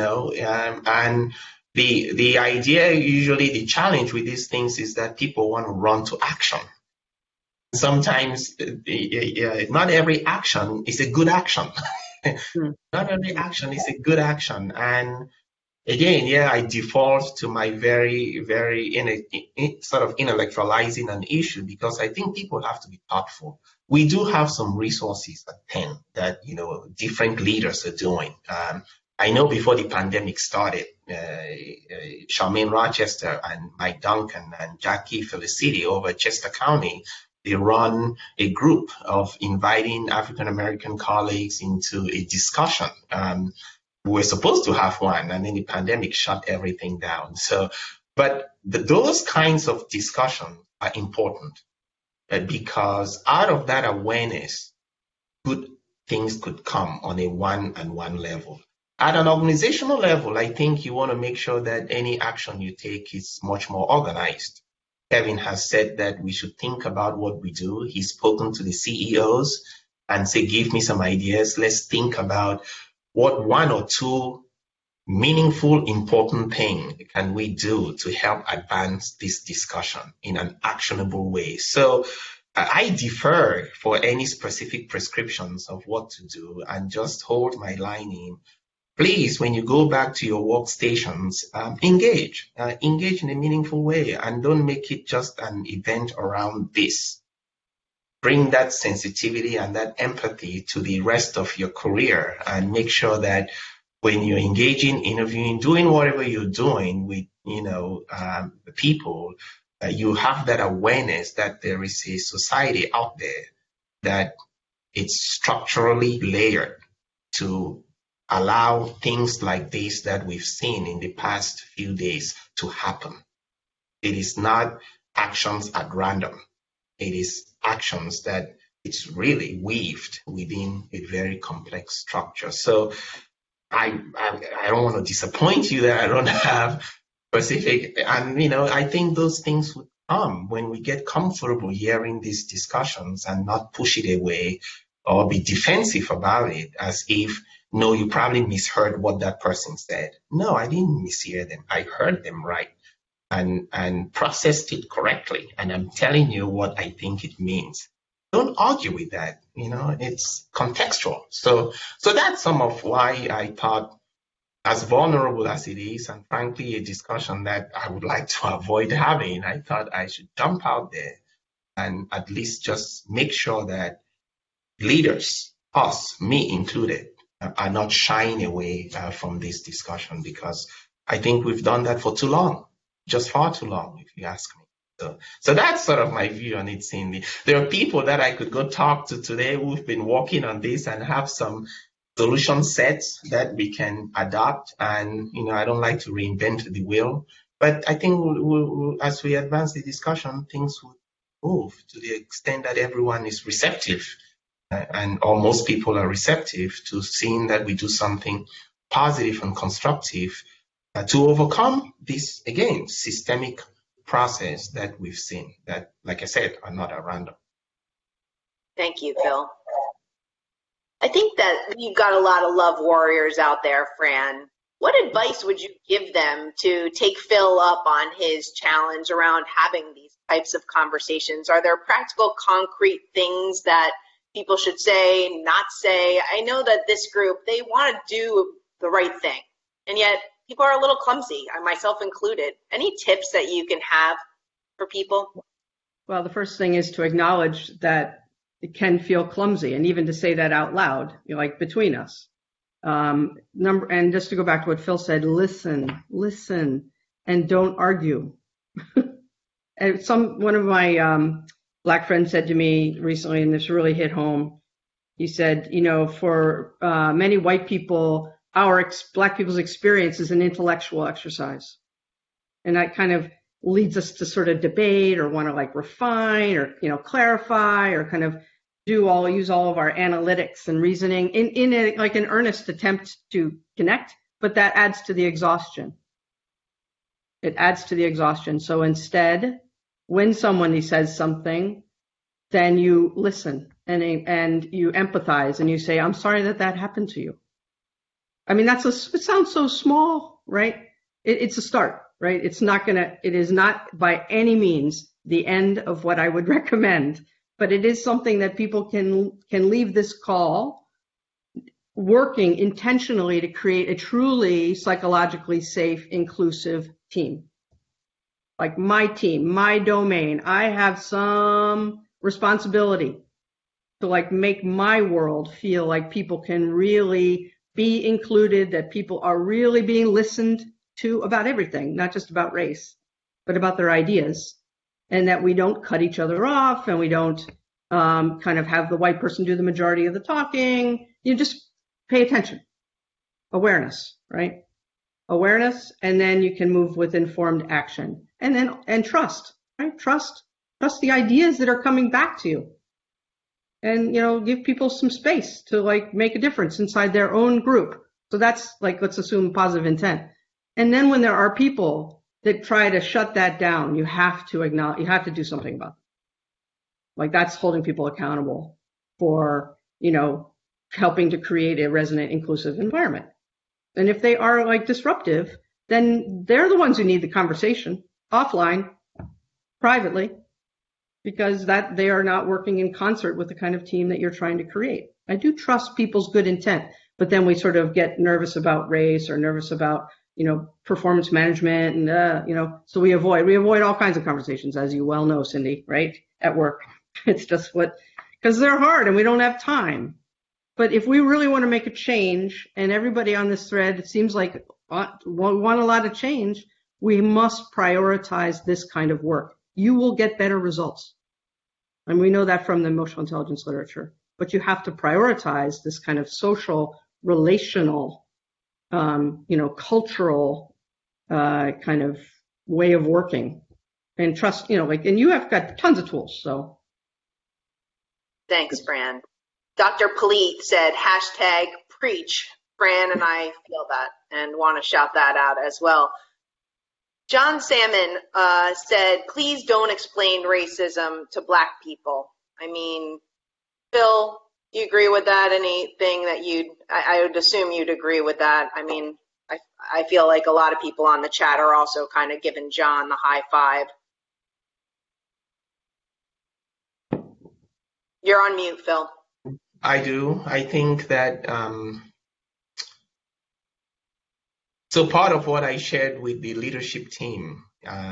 and the idea, usually the challenge with these things is that people want to run to action. Sometimes not every action is a good action. Not every action is a good action. And again, I default to my very, very sort of intellectualizing an issue because I think people have to be thoughtful. We do have some resources at Penn that, different leaders are doing. I know before the pandemic started, Charmaine Rochester and Mike Duncan and Jackie Felicity over at Chester County, they run a group of inviting African-American colleagues into a discussion. We were supposed to have one, and then the pandemic shut everything down. But those kinds of discussions are important because out of that awareness, good things could come on a one-on-one level. At an organizational level, I think you want to make sure that any action you take is much more organized. Kevin has said that we should think about what we do. He's spoken to the CEOs and said, give me some ideas. Let's think about what one or two meaningful, important things can we do to help advance this discussion in an actionable way. So I defer for any specific prescriptions of what to do and just hold my line in. Please, when you go back to your workstations, engage in a meaningful way and don't make it just an event around this. Bring that sensitivity and that empathy to the rest of your career and make sure that when you're engaging, interviewing, doing whatever you're doing with, people, you have that awareness that there is a society out there that it's structurally layered to allow things like this that we've seen in the past few days to happen. It is not actions at random. It is actions that it's really weaved within a very complex structure. So I don't want to disappoint you that I don't have specific, and I think those things would come when we get comfortable hearing these discussions and not push it away or be defensive about it as if, no, you probably misheard what that person said. No, I didn't mishear them. I heard them right. and processed it correctly, and I'm telling you what I think it means. Don't argue with that. It's contextual. So that's some of why I thought, as vulnerable as it is, and frankly, a discussion that I would like to avoid having, I thought I should jump out there and at least just make sure that leaders, us, me included, are not shying away from this discussion, because I think we've done that for too long, just far too long, if you ask me. So that's sort of my view on it, Cindy. There are people that I could go talk to today who've been working on this and have some solution sets that we can adopt. And, I don't like to reinvent the wheel, but I think as we advance the discussion, things will move to the extent that everyone is receptive, or most people are receptive to seeing that we do something positive and constructive to overcome this, again, systemic process that we've seen that, like I said, are not at random. Thank you, Phil. I think that you've got a lot of love warriors out there, Fran. What advice would you give them to take Phil up on his challenge around having these types of conversations? Are there practical, concrete things that people should say, not say? I know that this group, they want to do the right thing, and yet people are a little clumsy, myself included. Any tips that you can have for people? Well, the first thing is to acknowledge that it can feel clumsy, and even to say that out loud, like between us. And just to go back to what Phil said, listen, and don't argue. And one of my Black friends said to me recently, and this really hit home. He said, for many white people, Black people's experience is an intellectual exercise, and that kind of leads us to sort of debate or want to refine or clarify or kind of use all of our analytics and reasoning in an earnest attempt to connect, but that adds to the exhaustion. It adds to the exhaustion. So instead, when somebody says something, then you listen and you empathize and you say, I'm sorry that happened to you. I mean, it sounds so small, right? It's a start, right? It is not by any means the end of what I would recommend, but it is something that people can leave this call working intentionally to create a truly psychologically safe, inclusive team. Like my team, my domain, I have some responsibility to make my world feel like people can really be included, that people are really being listened to about everything, not just about race, but about their ideas, and that we don't cut each other off and we don't kind of have the white person do the majority of the talking. You just pay attention. Awareness, right? Awareness, and then you can move with informed action. And trust, right? Trust the ideas that are coming back to you. And, give people some space to make a difference inside their own group. So that's let's assume positive intent. And then when there are people that try to shut that down, you have to acknowledge, you have to do something about it. That's holding people accountable for, helping to create a resonant, inclusive environment. And if they are disruptive, then they're the ones who need the conversation offline, privately, because they are not working in concert with the kind of team that you're trying to create. I do trust people's good intent, but then we sort of get nervous about race or nervous about, performance management, and so we avoid all kinds of conversations, as you well know, Cindy, right? At work. It's just because they're hard and we don't have time. But if we really want to make a change, and everybody on this thread, it seems like want a lot of change, we must prioritize this kind of work. You will get better results. And we know that from the emotional intelligence literature. But you have to prioritize this kind of social, relational, cultural kind of way of working. And trust, and you have got tons of tools, so. Thanks, Fran. Dr. Palit said, #preach. Fran and I feel that and want to shout that out as well. John Salmon said, please don't explain racism to Black people. I mean, Phil, do you agree with that? Anything that I would assume you'd agree with that. I mean, I feel like a lot of people on the chat are also kind of giving John the high five. You're on mute, Phil. I do. I think that so part of what I shared with the leadership team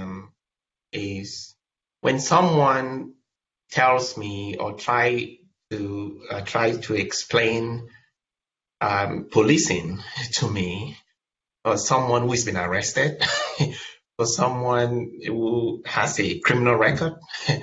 is when someone tells me or try to explain policing to me, or someone who's been arrested, or someone who has a criminal record,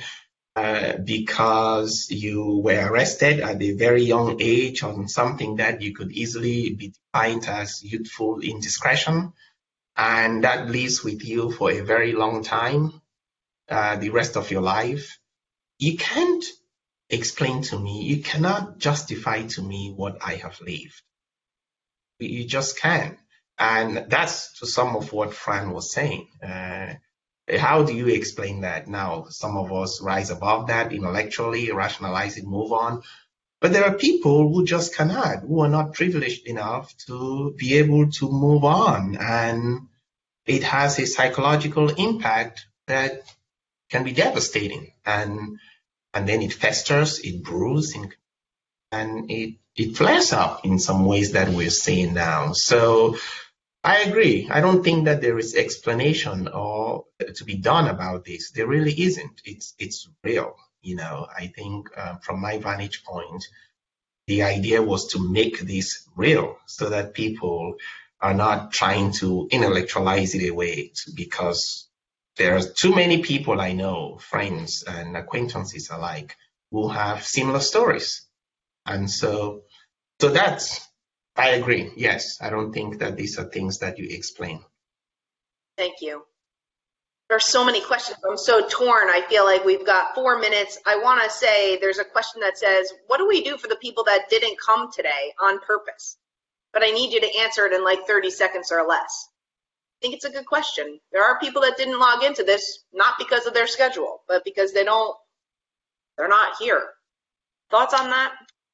because you were arrested at a very young age on something that you could easily be defined as youthful indiscretion, and that lives with you for a very long time, the rest of your life. You can't explain to me, you cannot justify to me what I have lived. You just can't. And that's to some of what Fran was saying. How do you explain that now? Some of us rise above that intellectually, rationalize it, move on. But there are people who just cannot, who are not privileged enough to be able to move on. And it has a psychological impact that can be devastating. And then it festers, it brews, and it flares up in some ways that we're seeing now. So I agree. I don't think that there is explanation or to be done about this. There really isn't. It's real. I think from my vantage point, the idea was to make this real so that people are not trying to intellectualize it away, because there are too many people I know, friends and acquaintances alike, who have similar stories. And so that's, I agree. Yes, I don't think that these are things that you explain. Thank you. There's so many questions. I'm so torn. I feel like we've got 4 minutes. I want to say there's a question that says, what do we do for the people that didn't come today on purpose? But I need you to answer it in like 30 seconds or less. I think it's a good question. There are people that didn't log into this, not because of their schedule, but because they're not here. Thoughts on that?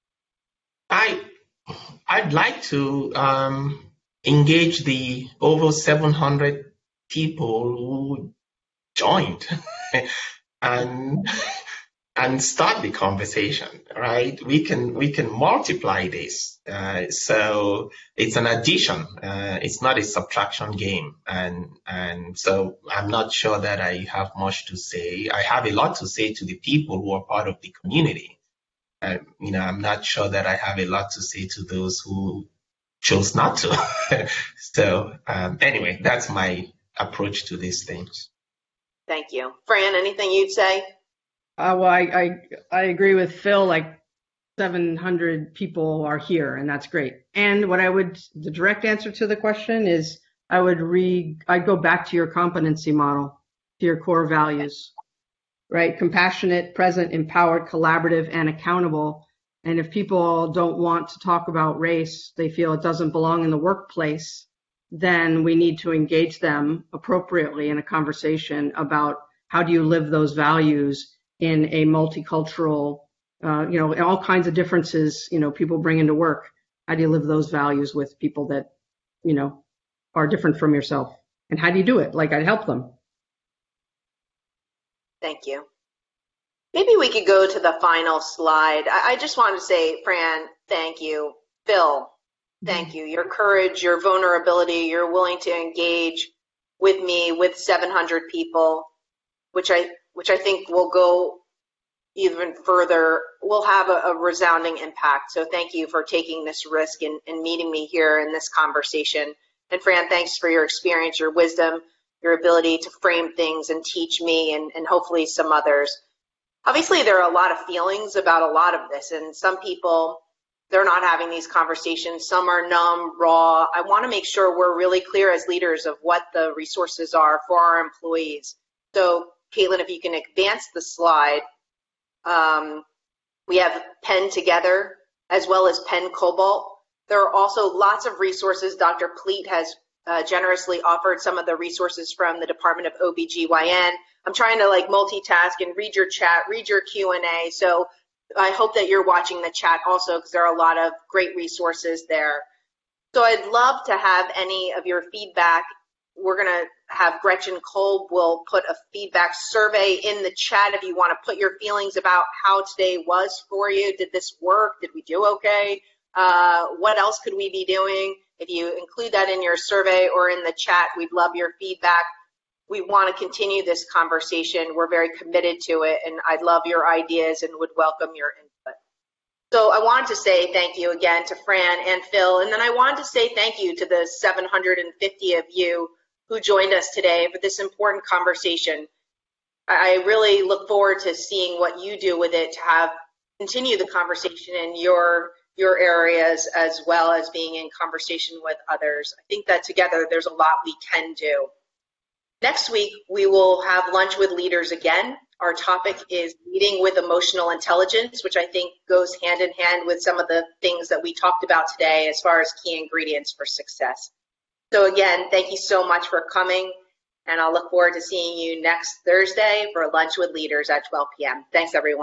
I'd like to engage the over 700 people who joined and start the conversation, right? We can multiply this. So it's an addition. It's not a subtraction game. And so I'm not sure that I have much to say. I have a lot to say to the people who are part of the community. I'm not sure that I have a lot to say to those who chose not to. So anyway, that's my approach to these things. Thank you. Fran, anything you'd say? Well, I agree with Phil. Like 700 people are here, and that's great. And the direct answer to the question is, I'd go back to your competency model, to your core values. Right? Compassionate, present, empowered, collaborative, and accountable. And if people don't want to talk about race, they feel it doesn't belong in the workplace, then we need to engage them appropriately in a conversation about how do you live those values in a multicultural, all kinds of differences, people bring into work. How do you live those values with people that, are different from yourself? And how do you do it? Like, I'd help them. Thank you. Maybe we could go to the final slide. I just wanted to say, Fran, thank you. Phil, thank you. Your courage, your vulnerability, you're willing to engage with me, with 700 people, which I think will go even further, will have a resounding impact. So thank you for taking this risk and meeting me here in this conversation. And Fran, thanks for your experience, your wisdom, your ability to frame things and teach me and hopefully some others. Obviously, there are a lot of feelings about a lot of this, and some people, they're not having these conversations. Some are numb, raw. I want to make sure we're really clear as leaders of what the resources are for our employees. So, Caitlin, if you can advance the slide. We have Penn Together as well as Penn Cobalt. There are also lots of resources. Dr. Pleat has generously offered some of the resources from the Department of OBGYN. I'm trying to multitask and read your chat, read your Q&A. So I hope that you're watching the chat also, because there are a lot of great resources there. So I'd love to have any of your feedback. We're going to have Gretchen Kolb will put a feedback survey in the chat if you want to put your feelings about how today was for you. Did this work? Did we do okay? What else could we be doing? If you include that in your survey or in the chat, we'd love your feedback. We want to continue this conversation. We're very committed to it, and I'd love your ideas and would welcome your input. So I wanted to say thank you again to Fran and Phil, and then I wanted to say thank you to the 750 of you who joined us today for this important conversation. I really look forward to seeing what you do with it to continue the conversation in your areas, as well as being in conversation with others. I think that together there's a lot we can do. Next week, we will have lunch with leaders again. Our topic is leading with emotional intelligence, which I think goes hand in hand with some of the things that we talked about today as far as key ingredients for success. So again, thank you so much for coming, and I'll look forward to seeing you next Thursday for lunch with leaders at 12 p.m. Thanks, everyone.